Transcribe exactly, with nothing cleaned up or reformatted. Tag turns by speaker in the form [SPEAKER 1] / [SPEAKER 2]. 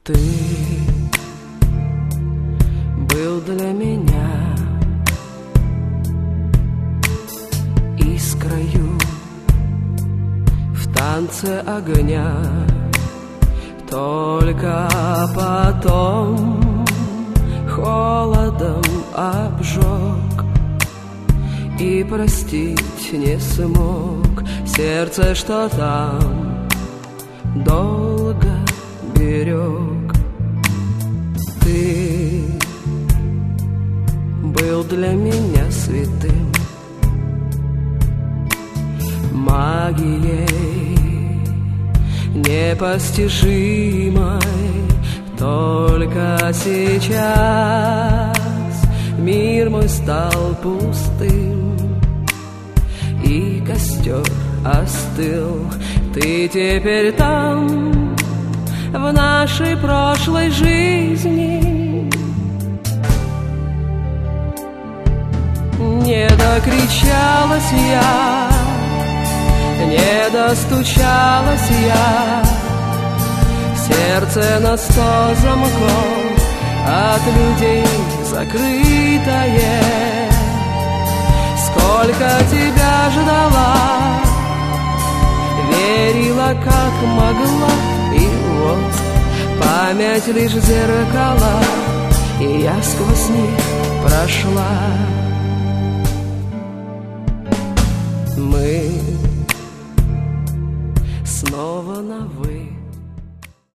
[SPEAKER 1] Ты был для меня искрою в танце огня, только потом холодом обжег и простить не смог. Сердце, что там долго берег. Ты был для меня святым, магией непостижимой. Только сейчас мир мой стал пустым, и костер остыл. Ты теперь там, в нашей прошлой жизни. Не докричалась я, не достучалась я, сердце на сто замков от людей закрытое. Сколько тебя ждала, верила как могла, и вот память лишь зеркала, и я сквозь них прошла. Мы снова на вы.